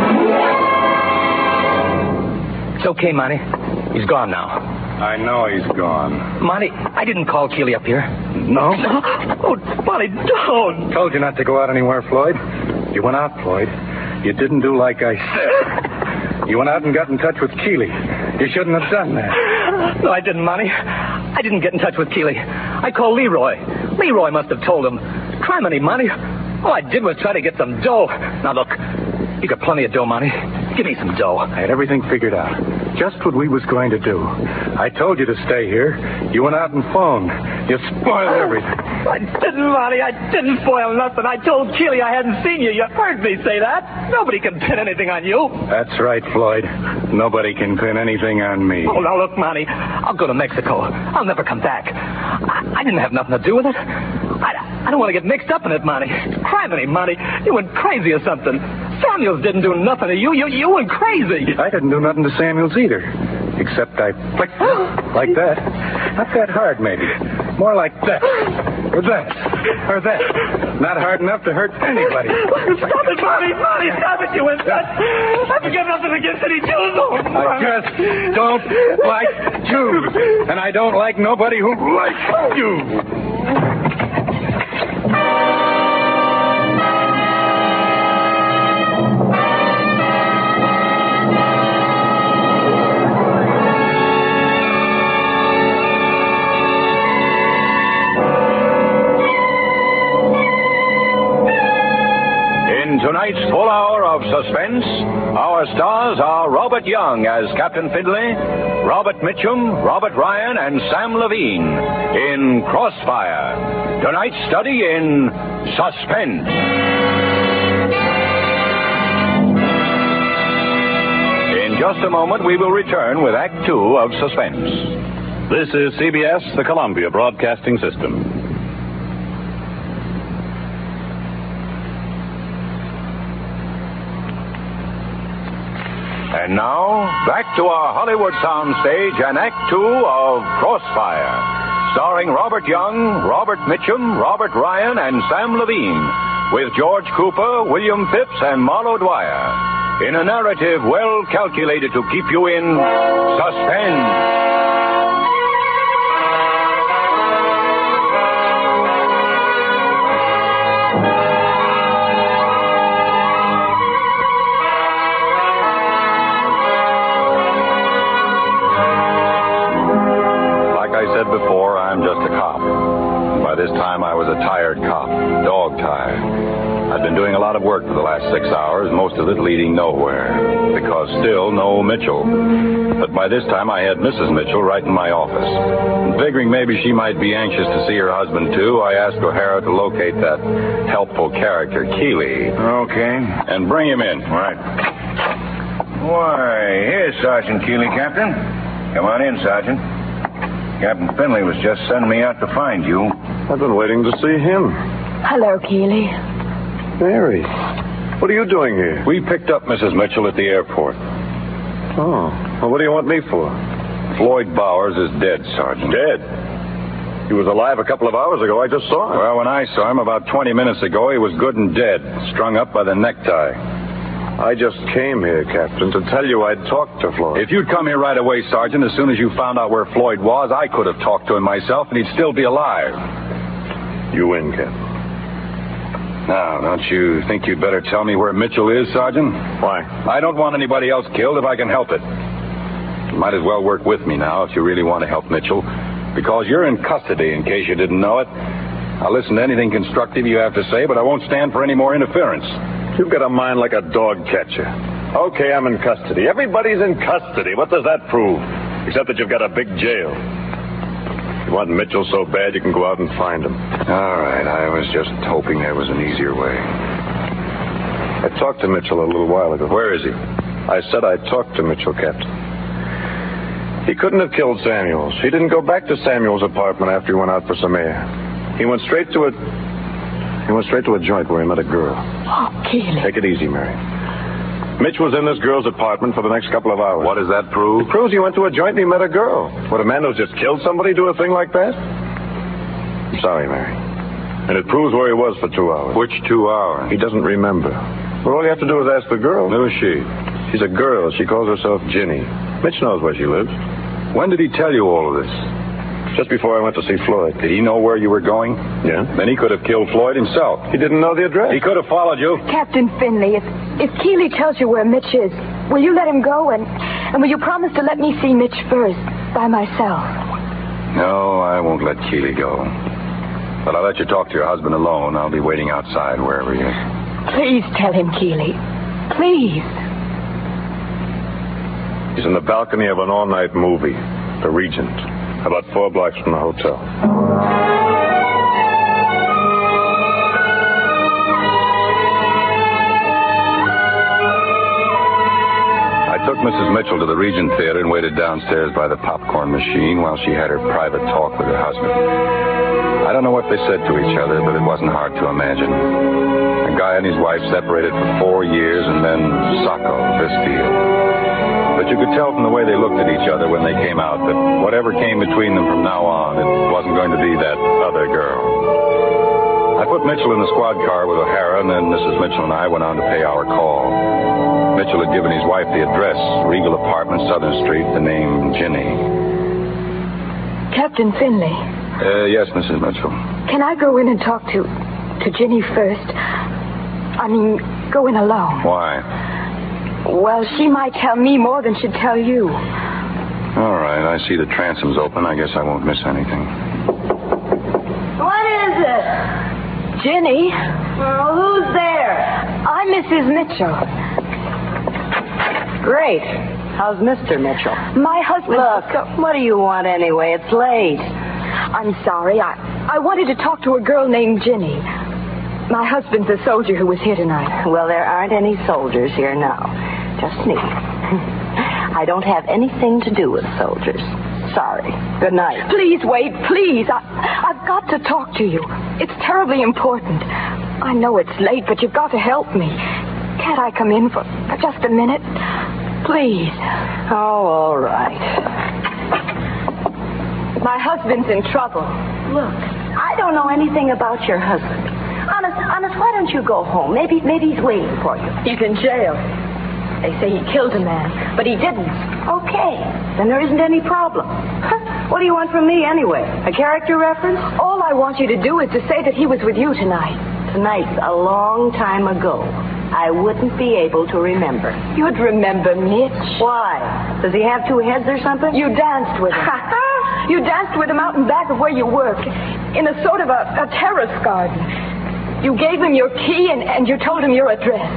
It's okay, Monty. He's gone now. I know he's gone. Monty, I didn't call Keeley up here. No? Oh, Monty, don't. Told you not to go out anywhere, Floyd. You went out, Floyd. You didn't do like I said. You went out and got in touch with Keeley. You shouldn't have done that. No, I didn't, Monty. I didn't get in touch with Keeley. I called Leroy. Leroy must have told him. Criminy, Monty. All I did was try to get some dough. Now, look, you got plenty of dough, Monty. Give me some dough. I had everything figured out. Just what we was going to do. I told you to stay here. You went out and phoned. You spoiled everything. I didn't, Monty. I didn't spoil nothing. I told Keeley I hadn't seen you. You heard me say that. Nobody can pin anything on you. That's right, Floyd. Nobody can pin anything on me. Oh, now look, Monty. I'll go to Mexico. I'll never come back. I, I didn't have nothing to do with it. I, I don't want to get mixed up in it, Monty. Criminy, Monty. You went crazy or something. Samuels didn't do nothing to you. You, you went crazy. I didn't do nothing to Samuels either. Except I flicked like that. Not that hard, maybe. More like that. Or that. Or that. Not hard enough to hurt anybody. Stop it, Monty. Monty, stop it, you insult. I've got nothing against any Jews. Oh, I just don't like Jews. And I don't like nobody who likes you. Tonight's full hour of suspense, our stars are Robert Young as Captain Findlay, Robert Mitchum, Robert Ryan, and Sam Levine in Crossfire. Tonight's study in suspense. In just a moment, we will return with Act Two of Suspense. This is C B S, the Columbia Broadcasting System. And now, back to our Hollywood soundstage and Act Two of Crossfire, starring Robert Young, Robert Mitchum, Robert Ryan, and Sam Levine, with George Cooper, William Phipps, and Marlo Dwyer, in a narrative well calculated to keep you in suspense. Before, I'm just a cop. By this time, I was a tired cop, dog-tired. I'd been doing a lot of work for the last six hours, most of it leading nowhere, because still no Mitchell. But by this time, I had Missus Mitchell right in my office. And figuring maybe she might be anxious to see her husband, too, I asked O'Hara to locate that helpful character, Keeley. Okay. And bring him in. Right. Why, here's Sergeant Keeley, Captain. Come on in, Sergeant. Captain Finley was just sending me out to find you. I've been waiting to see him. Hello, Keeley. Mary, what are you doing here? We picked up Missus Mitchell at the airport. Oh, well, what do you want me for? Floyd Bowers is dead, Sergeant. Dead? He was alive a couple of hours ago. I just saw him. Well, when I saw him about twenty minutes ago, he was good and dead, strung up by the necktie. I just came here, Captain, to tell you I'd talked to Floyd. If you'd come here right away, Sergeant, as soon as you found out where Floyd was, I could have talked to him myself, and he'd still be alive. You win, Captain. Now, don't you think you'd better tell me where Mitchell is, Sergeant? Why? I don't want anybody else killed if I can help it. You might as well work with me now if you really want to help Mitchell, because you're in custody, in case you didn't know it. I'll listen to anything constructive you have to say, but I won't stand for any more interference. You've got a mind like a dog catcher. Okay, I'm in custody. Everybody's in custody. What does that prove? Except that you've got a big jail. You want Mitchell so bad you can go out and find him. All right, I was just hoping there was an easier way. I talked to Mitchell a little while ago. Where is he? I said I talked to Mitchell, Captain. He couldn't have killed Samuels. He didn't go back to Samuels' apartment after he went out for some air. He went straight to a... He went straight to a joint where he met a girl. Oh, Keeley. Take it easy, Mary. Mitch was in this girl's apartment for the next couple of hours. What does that prove? It proves he went to a joint and he met a girl. Would a man who's just killed somebody do a thing like that? I'm sorry, Mary. And it proves where he was for two hours. Which two hours? He doesn't remember. Well, all you have to do is ask the girl. Who is she? She's a girl. She calls herself Ginny. Mitch knows where she lives. When did he tell you all of this? Just before I went to see Floyd. Did he know where you were going? Yeah. Then he could have killed Floyd himself. He didn't know the address. He could have followed you. Captain Finley, if, if Keeley tells you where Mitch is, will you let him go? And, and will you promise to let me see Mitch first, by myself? No, I won't let Keeley go. But I'll let you talk to your husband alone. I'll be waiting outside wherever he is. Please tell him, Keeley. Please. He's in the balcony of an all-night movie, The Regent, about four blocks from the hotel. I took Missus Mitchell to the Regent Theater and waited downstairs by the popcorn machine while she had her private talk with her husband. I don't know what they said to each other, but it wasn't hard to imagine. A guy and his wife separated for four years, and then Sacco, this deal. But you could tell from the way they looked at each other when they came out that whatever came between them from now on, it wasn't going to be that other girl. I put Mitchell in the squad car with O'Hara, and then Missus Mitchell and I went on to pay our call. Mitchell had given his wife the address, Regal Apartments, Southern Street, the name Ginny. Captain Finley. Uh, yes, Missus Mitchell. Can I go in and talk to to Ginny first? I mean, go in alone. Why? Well, she might tell me more than she'd tell you. All right, I see the transom's open. I guess I won't miss anything. What is it? Ginny. Well, who's there? I'm Missus Mitchell. Great. How's Mister Mitchell? My husband... Look, what do you want anyway? It's late. I'm sorry. I, I wanted to talk to a girl named Ginny. My husband's a soldier who was here tonight. Well, there aren't any soldiers here now. Just me. I don't have anything to do with soldiers. Sorry. Good night. Please wait, please. I, I've got to talk to you. It's terribly important. I know it's late, but you've got to help me. Can't I come in for, for just a minute? Please. Oh, all right. My husband's in trouble. Look, I don't know anything about your husband. Honest, honest, why don't you go home? Maybe, maybe he's waiting for you. He's in jail. They say he killed a man, but he didn't. Okay, then there isn't any problem. What do you want from me anyway? A character reference? All I want you to do is to say that he was with you tonight. Tonight's a long time ago. I wouldn't be able to remember. You'd remember, Mitch. Why? Does he have two heads or something? You danced with him. You danced with him out in back of where you work, in a sort of a, a terrace garden. You gave him your key and, and you told him your address.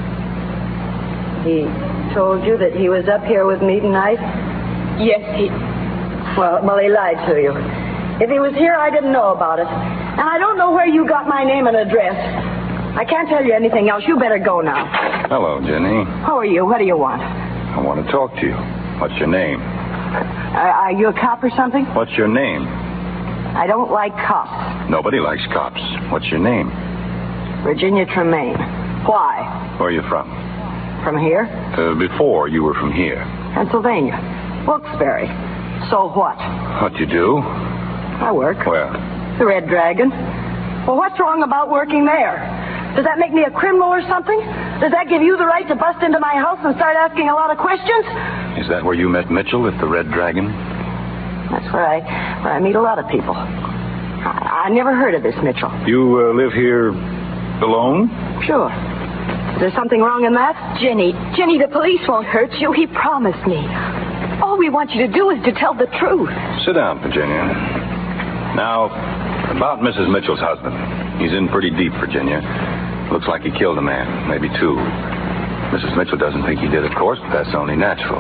He told you that he was up here with me tonight? Yes, he... Well, well, he lied to you. If he was here, I didn't know about it. And I don't know where you got my name and address. I can't tell you anything else. You better go now. Hello, Jenny. Who are you? What do you want? I want to talk to you. What's your name? Uh, are you a cop or something? What's your name? I don't like cops. Nobody likes cops. What's your name? Virginia Tremaine. Why? Where are you from? From here? Uh, before you were from here. Pennsylvania. Wilkes-Barre. So what? What you do? I work. Where? The Red Dragon. Well, what's wrong about working there? Does that make me a criminal or something? Does that give you the right to bust into my house and start asking a lot of questions? Is that where you met Mitchell at the Red Dragon? That's where I where I meet a lot of people. I, I never heard of this Mitchell. You uh, live here alone? Sure. Is there something wrong in that? Ginny, Ginny, the police won't hurt you. He promised me. All we want you to do is to tell the truth. Sit down, Virginia. Now, about Missus Mitchell's husband. He's in pretty deep, Virginia. Looks like he killed a man, maybe two. Missus Mitchell doesn't think he did, of course, but that's only natural.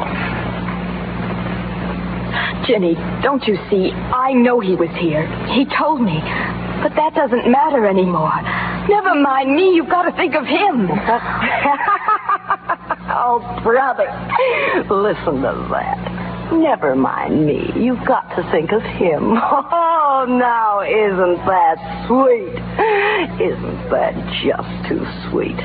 Ginny, don't you see? I know he was here. He told me. But that doesn't matter anymore. Never mind me. You've got to think of him. Oh, brother. Listen to that. Never mind me. You've got to think of him. Oh, now, isn't that sweet? Isn't that just too sweet?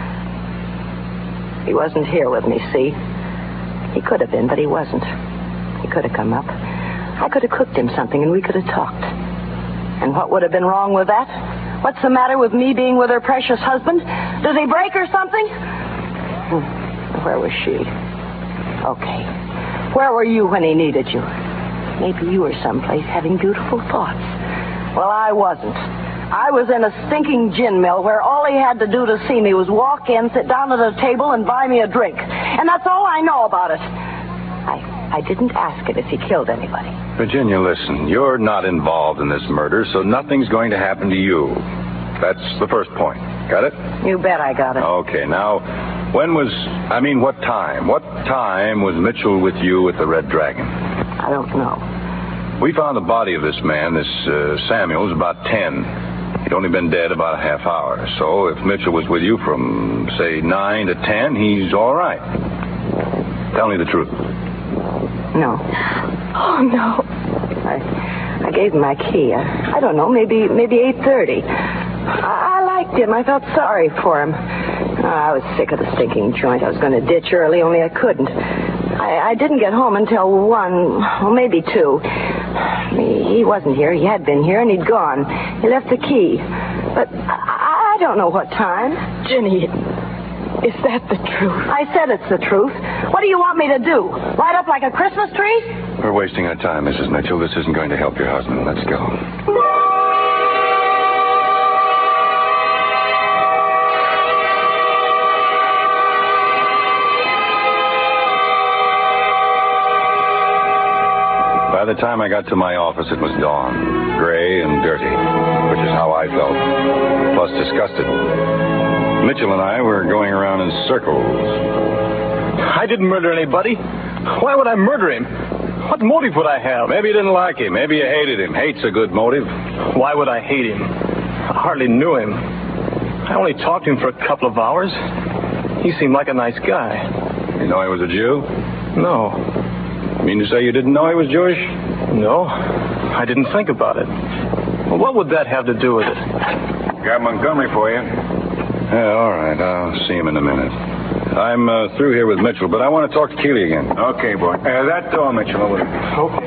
He wasn't here with me, see? He could have been, but he wasn't. He could have come up. I could have cooked him something, and we could have talked. And what would have been wrong with that? What's the matter with me being with her precious husband? Does he break or something? Where was she? Okay. Where were you when he needed you? Maybe you were someplace having beautiful thoughts. Well, I wasn't. I was in a stinking gin mill where all he had to do to see me was walk in, sit down at a table, and buy me a drink. And that's all I know about it. I, I didn't ask it if he killed anybody. Virginia, listen, you're not involved in this murder, so nothing's going to happen to you. That's the first point. Got it? You bet I got it. Okay, now, When was, I mean, what time? What time was Mitchell with you at the Red Dragon? I don't know. We found the body of this man, this uh, Samuels, about ten. He'd only been dead about a half hour. So if Mitchell was with you from, say, nine to ten, he's all right. Tell me the truth. No. Oh, no. I, I gave him my key. I, I don't know, maybe maybe eight thirty. I, I liked him. I felt sorry for him. Uh, I was sick of the stinking joint. I was going to ditch early, only I couldn't. I, I didn't get home until one, well, maybe two. He, he wasn't here. He had been here, and he'd gone. He left the key. But I, I don't know what time. Ginny, is that the truth? I said it's the truth. What do you want me to do? Light up like a Christmas tree? We're wasting our time, Missus Mitchell. This isn't going to help your husband. Let's go. By the time I got to my office, it was dawn, gray and dirty, which is how I felt, plus disgusted. Mitchell and I were going around in circles. I didn't murder anybody. Why would I murder him? What motive would I have? Maybe you didn't like him. Maybe you hated him. Hate's a good motive. Why would I hate him? I hardly knew him. I only talked to him for a couple of hours. He seemed like a nice guy. You know he was a Jew? No. You mean to say you didn't know he was Jewish? No. I didn't think about it. Well, what would that have to do with it? Got Montgomery for you. Yeah, all right. I'll see him in a minute. I'm uh, through here with Mitchell, but I want to talk to Keeley again. Okay, boy. Uh, that door, Mitchell, over there. Okay.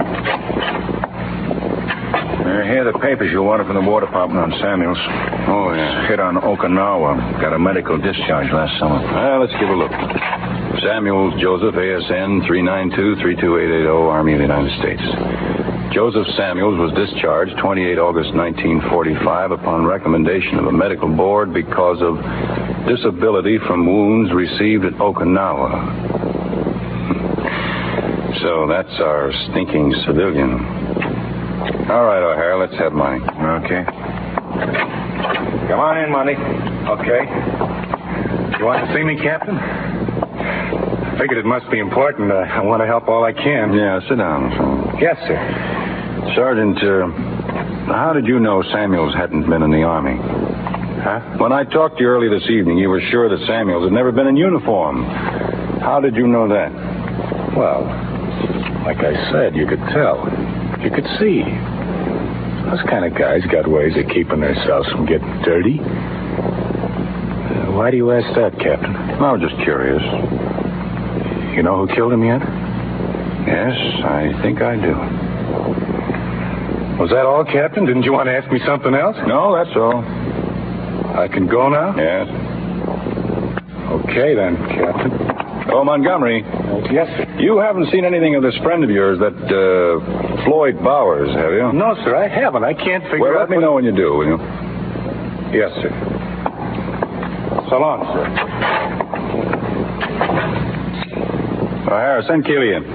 Uh, here are the papers you wanted from the War Department on Samuels. Oh, yeah. Hit on Okinawa. Got a medical discharge last summer. Well, let's give a look. Samuels Joseph, A S N three nine two, three two eight eight zero, Army of the United States. Joseph Samuels was discharged twenty-eighth of August nineteen forty-five upon recommendation of a medical board because of disability from wounds received at Okinawa. So that's our stinking civilian. All right, O'Hara, let's have money. Okay. Come on in, money. Okay. You want to see me, Captain? I figured it must be important. Uh, I want to help all I can. Yeah, sit down. Yes, sir. Sergeant, uh, how did you know Samuels hadn't been in the Army? Huh? When I talked to you early this evening, you were sure that Samuels had never been in uniform. How did you know that? Well, like I said, you could tell. You could see. Those kind of guys got ways of keeping themselves from getting dirty. Uh, why do you ask that, Captain? I was just curious. You know who killed him yet? Yes, I think I do. Was that all, Captain? Didn't you want to ask me something else? No, that's all. I can go now? Yes. Okay, then, Captain. Oh, Montgomery. Yes, sir. You haven't seen anything of this friend of yours, that uh, Floyd Bowers, have you? No, sir, I haven't. I can't figure well, out... Well, let me what... know when you do, will you? Yes, sir. So long, sir. O'Hara, send Keeley in.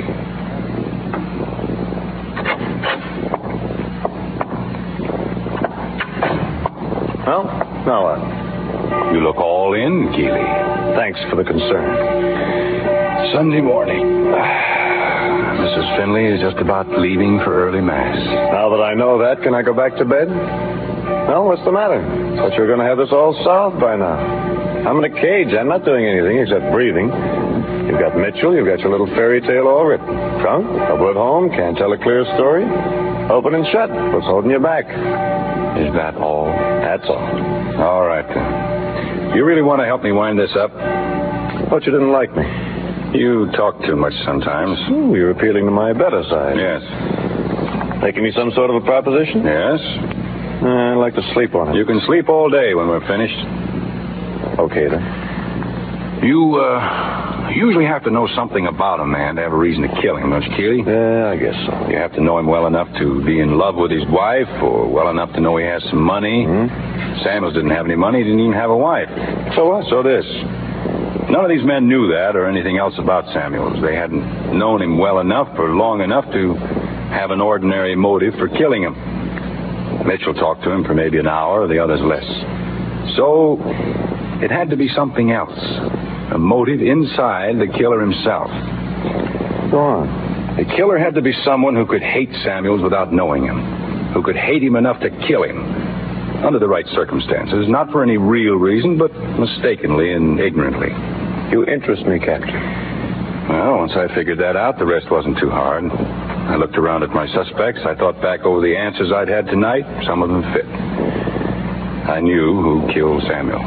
Well, now what? You look all in, Keeley. Thanks for the concern. Sunday morning. Missus Finley is just about leaving for early mass. Now that I know that, can I go back to bed? Well, what's the matter? Thought you were going to have this all solved by now. I'm in a cage. I'm not doing anything except breathing. You've got Mitchell. You've got your little fairy tale all written. Drunk, trouble at home, can't tell a clear story. Open and shut. What's holding you back? Is that all? That's all. All right, then. You really want to help me wind this up? Thought you didn't like me. You talk too much sometimes. Ooh, you're appealing to my better side. Yes. Making me some sort of a proposition? Yes. Uh, I'd like to sleep on it. You can sleep all day when we're finished. Okay, then. You, uh, usually have to know something about a man to have a reason to kill him, don't you, Keeley? Yeah, I guess so. You have to know him well enough to be in love with his wife, or well enough to know he has some money. Mm-hmm. Samuels didn't have any money, he didn't even have a wife. So what? So this. None of these men knew that or anything else about Samuels. They hadn't known him well enough or long enough to have an ordinary motive for killing him. Mitchell talked to him for maybe an hour, the others less. So It had to be something else. A motive inside the killer himself. Go on. The killer had to be someone who could hate Samuels without knowing him. Who could hate him enough to kill him. Under the right circumstances. Not for any real reason, but mistakenly and ignorantly. You interest me, Captain. Well, once I figured that out, the rest wasn't too hard. I looked around at my suspects. I thought back over the answers I'd had tonight. Some of them fit. I knew who killed Samuel.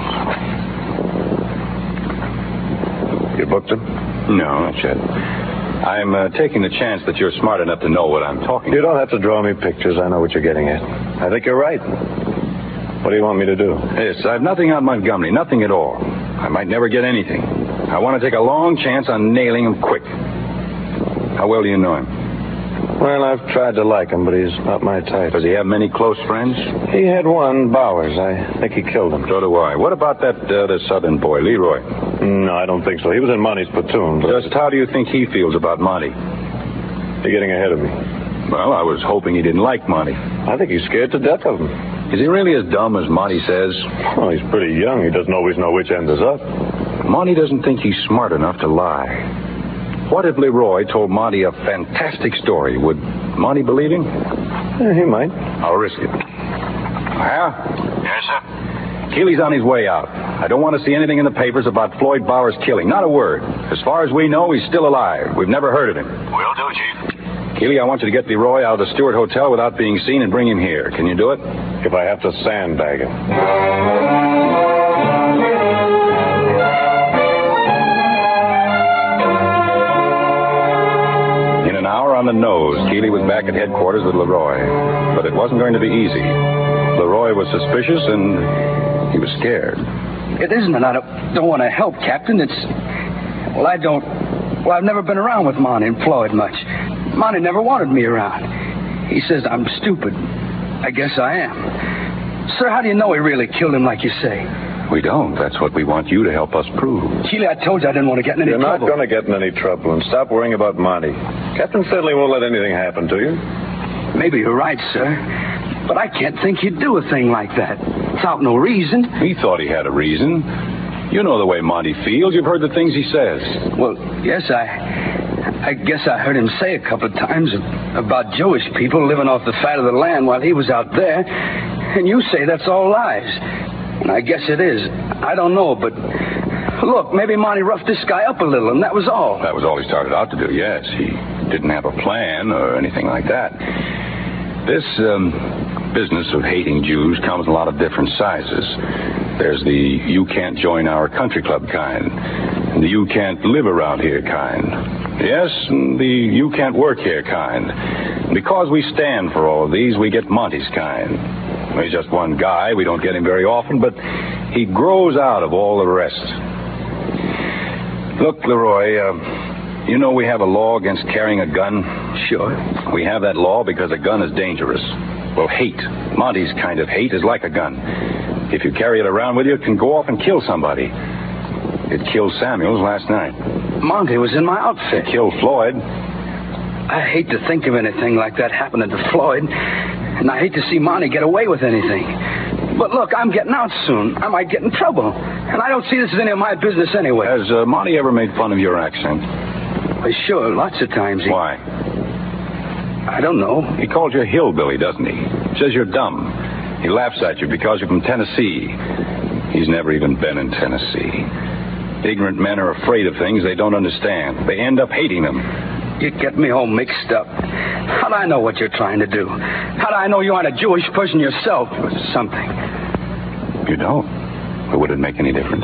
You booked him? No, not yet. I'm uh, taking the chance that you're smart enough to know what I'm talking You about. don't have to draw me pictures. I know what you're getting at. I think you're right. What do you want me to do? Yes, I've nothing on Montgomery. Nothing at all. I might never get anything. I want to take a long chance on nailing him quick. How well do you know him? Well, I've tried to like him, but he's not my type. Does he have many close friends? He had one, Bowers. I think he killed him. So do I. What about that uh, the southern boy, Leroy? No, I don't think so. He was in Monty's platoon. But... Just how do you think he feels about Monty? You're getting ahead of me. Well, I was hoping he didn't like Monty. I think he's scared to death of him. Is he really as dumb as Monty says? Oh, he's pretty young. He doesn't always know which end is up. Monty doesn't think he's smart enough to lie. What if Leroy told Monty a fantastic story? Would Monty believe him? Yeah, he might. I'll risk it. Well? Yes, sir? Keeley's on his way out. I don't want to see anything in the papers about Floyd Bowers' killing. Not a word. As far as we know, he's still alive. We've never heard of him. Will do, Chief. Keeley, I want you to get Leroy out of the Stewart Hotel without being seen and bring him here. Can you do it? If I have to sandbag him. In an hour on the nose, Keeley was back at headquarters with Leroy. But it wasn't going to be easy. Leroy was suspicious and he was scared. It isn't that I don't, don't want to help, Captain. It's... Well, I don't... Well, I've never been around with Monty and Floyd much. Monty never wanted me around. He says I'm stupid. I guess I am. Sir, how do you know he really killed him like you say? We don't. That's what we want you to help us prove. Keeley, I told you I didn't want to get in any You're trouble. You're not going to get in any trouble, and stop worrying about Monty. Captain Finley won't let anything happen to you. Maybe you're right, sir. But I can't think he'd do a thing like that without no reason. He thought he had a reason. You know the way Monty feels. You've heard the things he says. Well, yes, I... I guess I heard him say a couple of times about Jewish people living off the fat of the land while he was out there. And you say that's all lies. And I guess it is. I don't know, but... Look, maybe Monty roughed this guy up a little, and that was all. That was all he started out to do, yes. He didn't have a plan or anything like that. This um, business of hating Jews comes in a lot of different sizes. There's the you can't join our country club kind, and the you can't live around here kind. Yes, and the you can't work here kind. Because we stand for all of these, we get Monty's kind. He's just one guy. We don't get him very often, but he grows out of all the rest. Look, Leroy, uh, you know we have a law against carrying a gun? Sure. We have that law because a gun is dangerous. Well, hate, Monty's kind of hate, is like a gun. If you carry it around with you, it can go off and kill somebody. It killed Samuels last night. Monty was in my outfit. It killed Floyd. I hate to think of anything like that happening to Floyd. And I hate to see Monty get away with anything. But look, I'm getting out soon. I might get in trouble. And I don't see this as any of my business anyway. Has uh, Monty ever made fun of your accent? Well, sure, lots of times. He... Why? I don't know. He calls you a hillbilly, doesn't he? Says you're dumb. He laughs at you because you're from Tennessee. He's never even been in Tennessee. Ignorant men are afraid of things they don't understand. They end up hating them. You get me all mixed up. How'd I know what you're trying to do? How'd I know you aren't a Jewish person yourself or something? You don't? Or would it make any difference?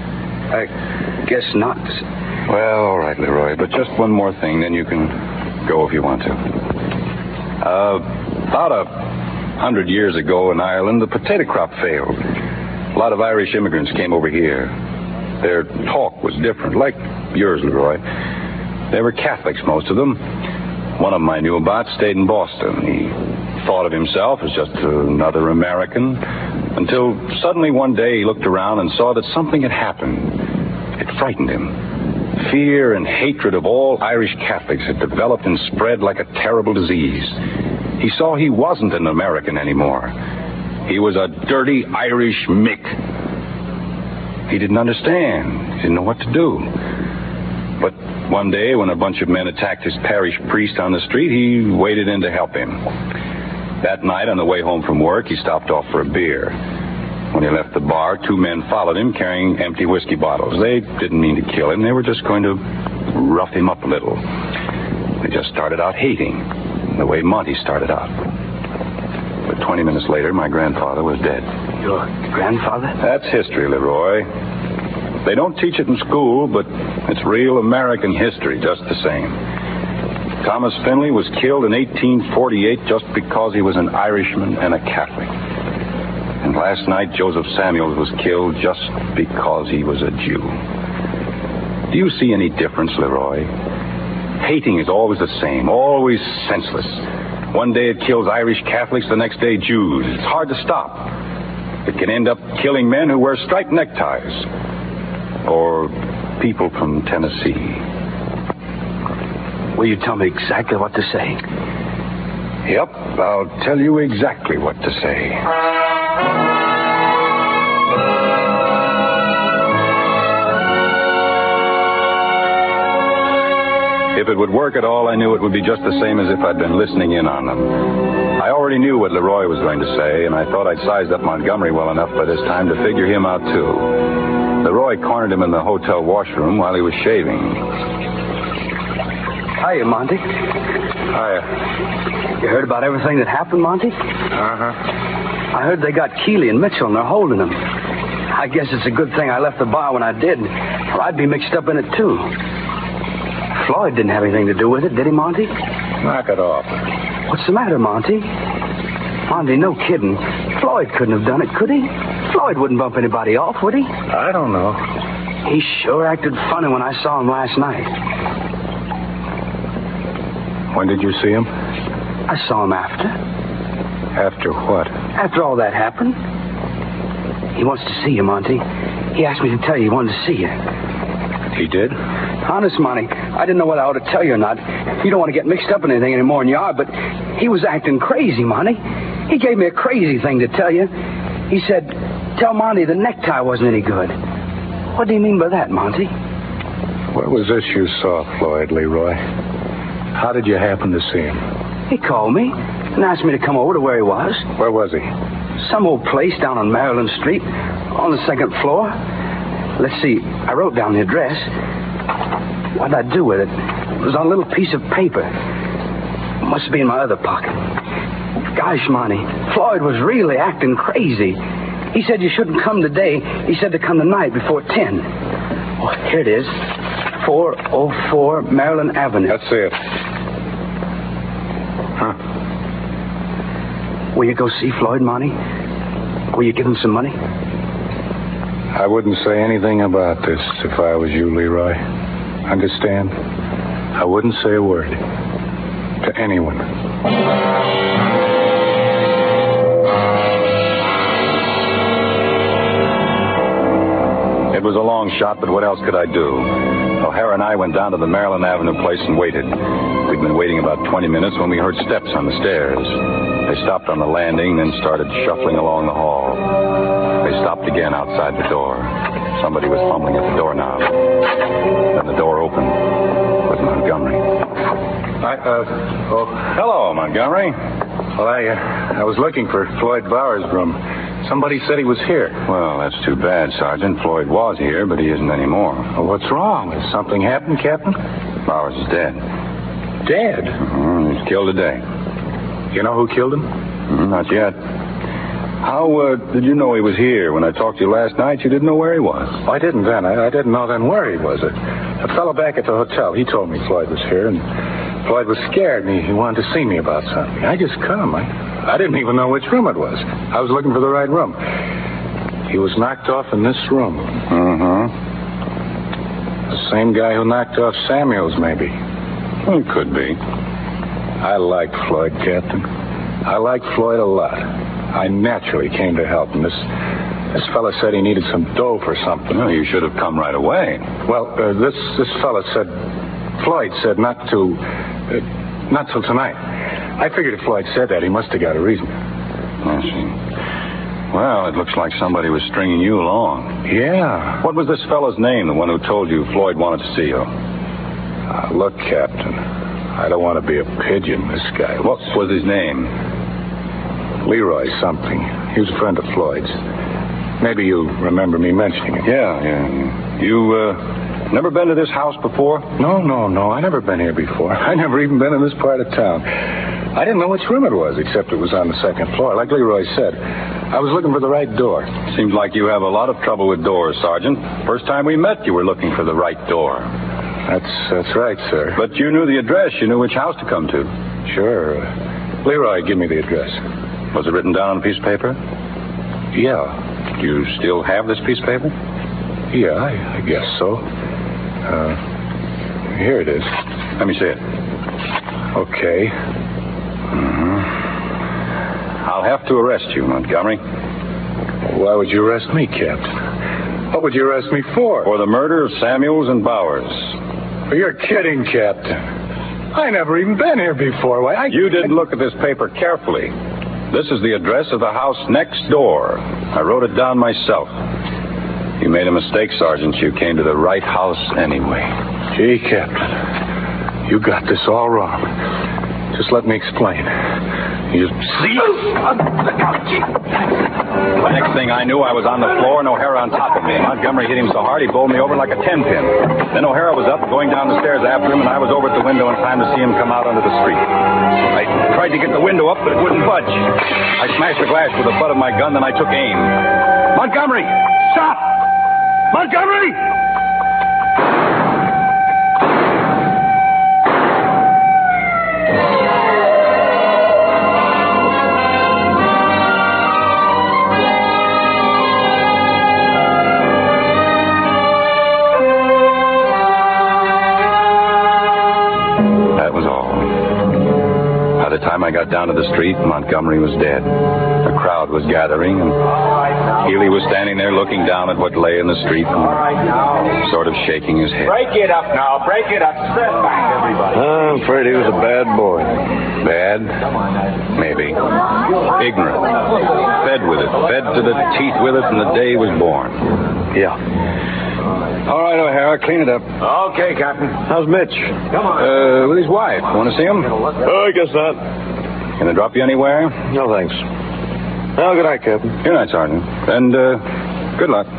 I guess not. Well, all right, Leroy, but just one more thing, then you can go if you want to. Uh, about a hundred years ago in Ireland, the potato crop failed. A lot of Irish immigrants came over here. Their talk was different, like yours, Leroy. They were Catholics, most of them. One of them I knew about stayed in Boston. He thought of himself as just another American, until suddenly one day he looked around and saw that something had happened. It frightened him. Fear and hatred of all Irish Catholics had developed and spread like a terrible disease. He saw he wasn't an American anymore. He was a dirty Irish Mick. He didn't understand. He didn't know what to do. But one day, when a bunch of men attacked his parish priest on the street, he waded in to help him. That night, on the way home from work, he stopped off for a beer. When he left the bar, two men followed him carrying empty whiskey bottles. They didn't mean to kill him. They were just going to rough him up a little. They just started out hating, the way Monty started out. But twenty minutes later, my grandfather was dead. Your grandfather? That's history, Leroy. They don't teach it in school, but it's real American history just the same. Thomas Finley was killed in eighteen forty-eight just because he was an Irishman and a Catholic. And last night, Joseph Samuels was killed just because he was a Jew. Do you see any difference, Leroy? Hating is always the same, always senseless. One day it kills Irish Catholics, the next day Jews. It's hard to stop. It can end up killing men who wear striped neckties. Or people from Tennessee. Will you tell me exactly what to say? Yep, I'll tell you exactly what to say. If it would work at all, I knew it would be just the same as if I'd been listening in on them. I already knew what Leroy was going to say, and I thought I'd sized up Montgomery well enough by this time to figure him out, too. Leroy cornered him in the hotel washroom while he was shaving. Hiya, Monty. Hiya. You heard about everything that happened, Monty? Uh-huh. I heard they got Keeley and Mitchell, and they're holding them. I guess it's a good thing I left the bar when I did, or I'd be mixed up in it, too. Floyd didn't have anything to do with it, did he, Monty? Knock it off. What's the matter, Monty? Monty, no kidding. Floyd couldn't have done it, could he? Floyd wouldn't bump anybody off, would he? I don't know. He sure acted funny when I saw him last night. When did you see him? I saw him after. After what? After all that happened. He wants to see you, Monty. He asked me to tell you he wanted to see you. He did? Honest, Monty, I didn't know whether I ought to tell you or not. You don't want to get mixed up in anything anymore than you are, but he was acting crazy, Monty. He gave me a crazy thing to tell you. He said, tell Monty the necktie wasn't any good. What do you mean by that, Monty? Where was this you saw Floyd, Leroy? How did you happen to see him? He called me and asked me to come over to where he was. Where was he? Some old place down on Maryland Street, on the second floor. Let's see, I wrote down the address. What did I do with it? It was on a little piece of paper. It must be in my other pocket. Gosh, Monty, Floyd was really acting crazy. He said you shouldn't come today. He said to come tonight before ten. Oh, here it is. four oh four Maryland Avenue. That's it. Huh. Will you go see Floyd, Monty? Will you give him some money? I wouldn't say anything about this if I was you, Leroy. Understand? I wouldn't say a word to anyone. It was a long shot, but what else could I do? O'Hara and I went down to the Maryland Avenue place and waited. We'd been waiting about twenty minutes when we heard steps on the stairs. They stopped on the landing, then started shuffling along the hall. They stopped again outside the door. Somebody was fumbling at the doorknob. Then the door opened with Montgomery. I, uh, oh. Hello, Montgomery. Well, I, uh, I was looking for Floyd Bowers' room. Somebody said he was here. Well, that's too bad, Sergeant. Floyd was here, but he isn't anymore. Well, what's wrong? Has something happened, Captain? Bowers is dead. Dead? Mm-hmm. He's killed today. You know who killed him? Mm, not yet. How uh, did you know he was here? When I talked to you last night, you didn't know where he was. Oh, I didn't then. I, I didn't know then where he was. A, a fellow back at the hotel, he told me Floyd was here, and Floyd was scared, and he, he wanted to see me about something. I just come. I, I didn't even know which room it was. I was looking for the right room. He was knocked off in this room. Mm-hmm. The same guy who knocked off Samuels, maybe. Well, it could be. I like Floyd, Captain. I like Floyd a lot. I naturally came to help him. This this fella said he needed some dough for something. Well, you should have come right away. Well, uh, this this fella said, Floyd said not to, uh, not till tonight. I figured if Floyd said that, he must have got a reason. I see. Well, it looks like somebody was stringing you along. Yeah. What was this fellow's name, the one who told you Floyd wanted to see you? Uh, look, Captain, I don't want to be a pigeon, this guy. What was his name? Leroy something. He was a friend of Floyd's. Maybe you remember me mentioning him. Yeah, yeah. You, uh, never been to this house before? No, no, no. I never been here before. I never even been in this part of town. I didn't know which room it was, except it was on the second floor. Like Leroy said, I was looking for the right door. Seems like you have a lot of trouble with doors, Sergeant. First time we met, you were looking for the right door. That's that's right, sir. But you knew the address. You knew which house to come to. Sure. Leroy, give me the address. Was it written down on a piece of paper? Yeah. Do you still have this piece of paper? Yeah, I, I guess so. Uh, here it is. Let me see it. Okay. Mm-hmm. I'll have to arrest you, Montgomery. Why would you arrest me, Captain? What would you arrest me for? For the murder of Samuels and Bowers. You're kidding, Captain. I never even been here before. Why, I... You didn't look at this paper carefully. This is the address of the house next door. I wrote it down myself. You made a mistake, Sergeant. You came to the right house anyway. Gee, Captain, you got this all wrong. Just let me explain. You see? The next thing I knew, I was on the floor and O'Hara on top of me. Montgomery hit him so hard he bowled me over like a ten pin. Then O'Hara was up, going down the stairs after him, and I was over at the window in time to see him come out onto the street. I tried to get the window up, but it wouldn't budge. I smashed the glass with the butt of my gun, then I took aim. Montgomery! Stop! Montgomery! I got down to the street, Montgomery was dead. A crowd was gathering, and Keeley was standing there looking down at what lay in the street and sort of shaking his head. Break it up now. Break it up. Step back, everybody. I'm afraid he was a bad boy. Bad? Maybe. Ignorant. Fed with it. Fed to the teeth with it from the day he was born. Yeah. All right, O'Hara, clean it up. Okay, Captain. How's Mitch? Come on. Uh, with his wife. Want to see him? Oh, I guess not. Can I drop you anywhere? No, thanks. Well, good night, Captain. Good night, Sergeant. And, uh, good luck.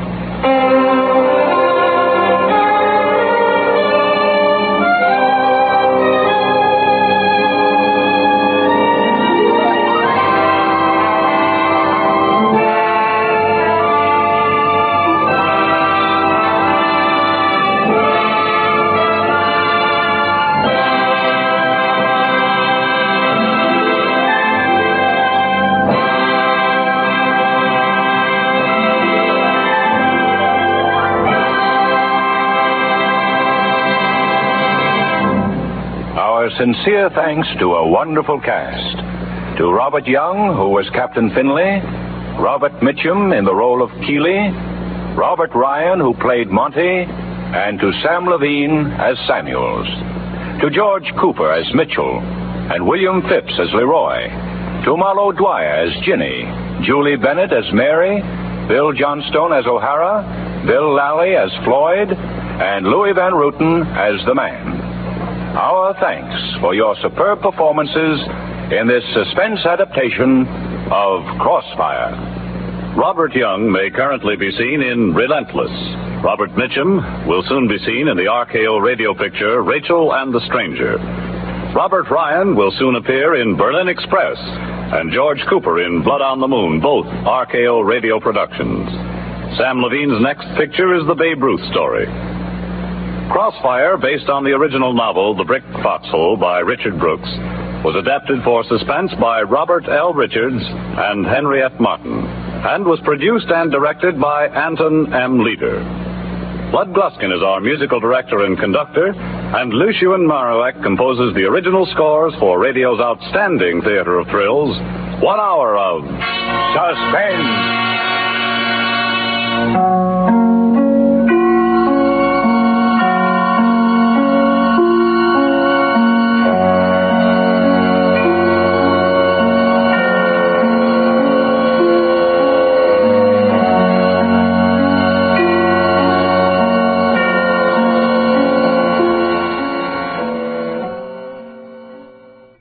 Sincere thanks to a wonderful cast. To Robert Young, who was Captain Finley, Robert Mitchum in the role of Keeley, Robert Ryan, who played Monty, and to Sam Levine as Samuels. To George Cooper as Mitchell, and William Phipps as Leroy. To Marlo Dwyer as Ginny, Julie Bennett as Mary, Bill Johnstone as O'Hara, Bill Lally as Floyd, and Louis Van Ruten as the Man. Our thanks for your superb performances in this suspense adaptation of Crossfire. Robert Young may currently be seen in Relentless. Robert Mitchum will soon be seen in the R K O radio picture Rachel and the Stranger. Robert Ryan will soon appear in Berlin Express, and George Cooper in Blood on the Moon, both R K O radio productions. Sam Levine's next picture is the Babe Ruth story. Crossfire, based on the original novel The Brick Foxhole by Richard Brooks, was adapted for suspense by Robert L. Richards and Henriette Martin, and was produced and directed by Anton M. Leader. Bud Gluskin is our musical director and conductor, and Lucien Marowek composes the original scores for radio's outstanding theater of thrills, One Hour of Suspense.